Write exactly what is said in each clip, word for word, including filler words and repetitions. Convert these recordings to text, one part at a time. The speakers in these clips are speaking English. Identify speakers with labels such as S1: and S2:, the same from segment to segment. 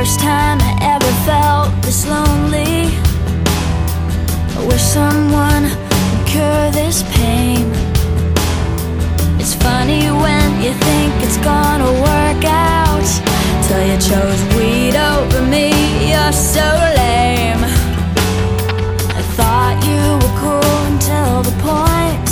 S1: first time I ever felt this lonely. I wish someone would cure this pain. It's funny when you think it's gonna work out, till you chose weed over me. You're so lame. I thought you were cool until the point,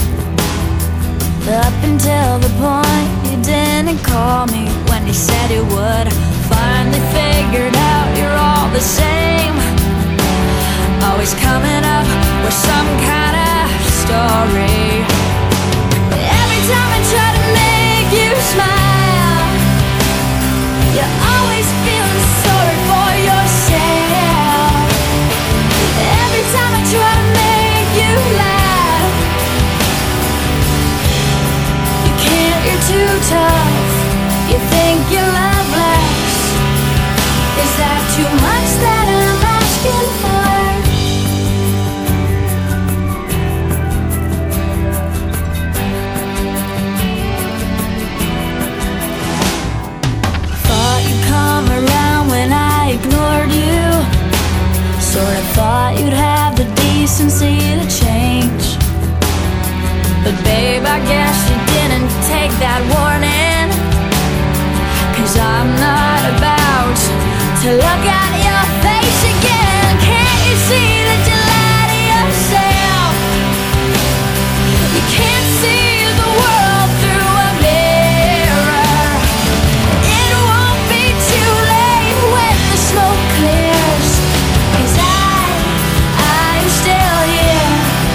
S1: up until the point you didn't call me when you said you would. Finally figured out you're all the same, always coming up with some kind of story. Every time I try to make you smile, you're always feeling sorry for yourself. Every time I try to make you laugh, you can't, you're too tough. You think you love less. Is that too much that I'm asking for? Thought you'd come around when I ignored you. Sort of thought you'd have the decency to change. But babe, I guess you didn't take that warning, 'cause I'm not about to look at your face again. Can't you see that you lie to yourself? You can't see the world through a mirror. It won't be too late when the smoke clears, 'cause I, I'm still here.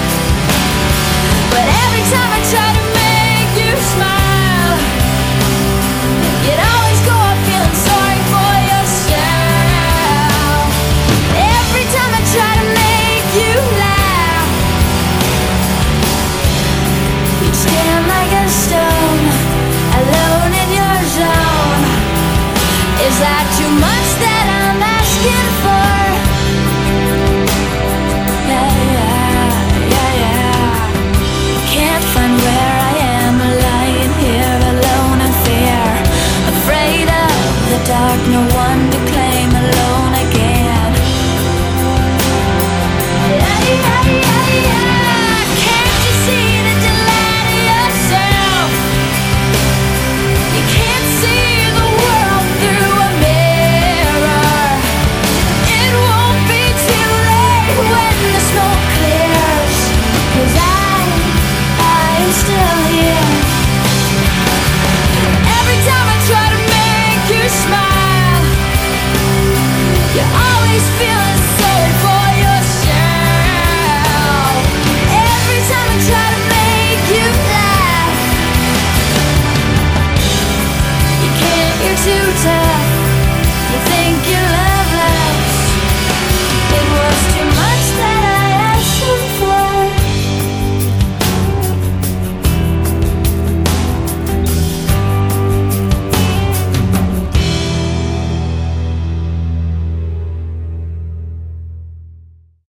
S1: But every time I try to make you smile, you'd always go on feeling sorry for yourself. Every time I try to make you laugh, you'd stand like a stone, alone in your zone. Is that too much?